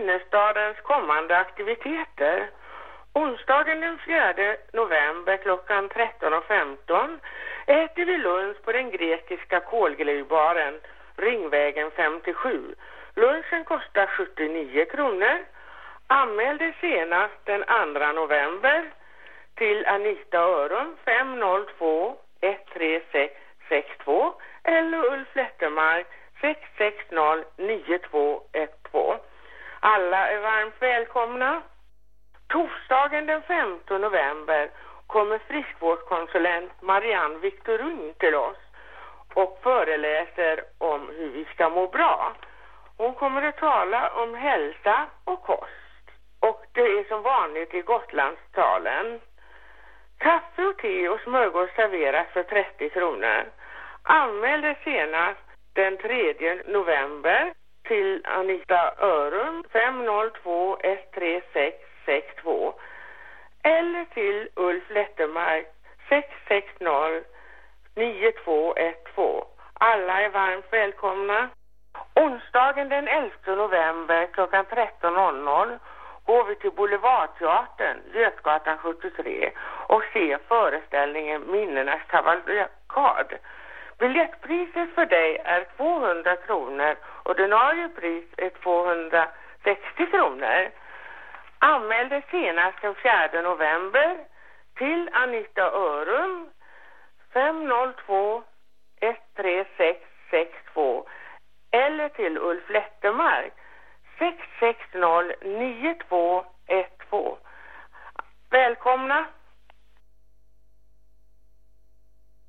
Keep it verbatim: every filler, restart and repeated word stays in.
innerstadens kommande aktiviteter. Onsdagen den fjärde november klockan tretton och femton äter vi lunch på den grekiska kolgruvbaren Ringvägen femtiosju. Lunchen kostar sjuttionio kronor. Anmäl dig senast den andra november till Anita Örum fem noll två ett tre sex sex två eller Ulf Lettermark sex sex noll nio två ett två. Alla är varmt välkomna. Torsdagen den femtonde november kommer friskvårdskonsulent Marianne Victorin till oss och föreläser om hur vi ska må bra. Hon kommer att tala om hälsa och kost. Och det är som vanligt i Gotlandstalen. Kaffe och te och smörgås serveras för trettio kronor. Anmäl dig senast den tredje november till Anita Örum fem noll två ett tre sex sex två eller till Ulf Lettermark sex sex noll nio två ett två. Alla är varmt välkomna. Onsdagen den elfte november klockan tretton noll noll går vi till Boulevardteatern, Götgatan sjuttiotre och ser föreställningen Minnenas kavalkad. Biljettpriset för dig är tvåhundra kronor och ordinarie pris är tvåhundrasextio kronor. Anmäl dig senast den fjärde november till Anita Örum fem noll två ett tre sex sex två eller till Ulf Lettermark sex sex noll nio två ett två. Välkomna!